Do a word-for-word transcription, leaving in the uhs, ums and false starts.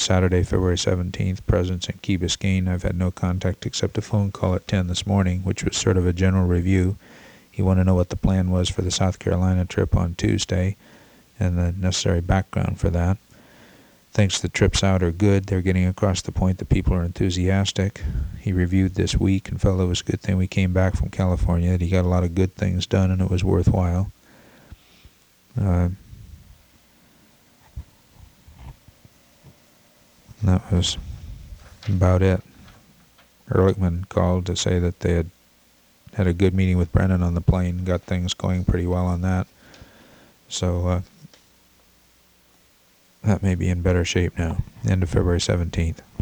Saturday, February seventeenth, presence in Key Biscayne. I've had no contact except a phone call at ten this morning, which was sort of a general review. He wanted to know what the plan was for the South Carolina trip on Tuesday and the necessary background for that. Thinks the trips out are good. They're getting across the point that people are enthusiastic. He reviewed this week and felt it was a good thing we came back from California, that he got a lot of good things done and it was worthwhile. Uh, that was about it. Ehrlichman called to say that they had had a good meeting with Brennan on the plane, got things going pretty well on that. So uh, that may be in better shape now. End of February seventeenth.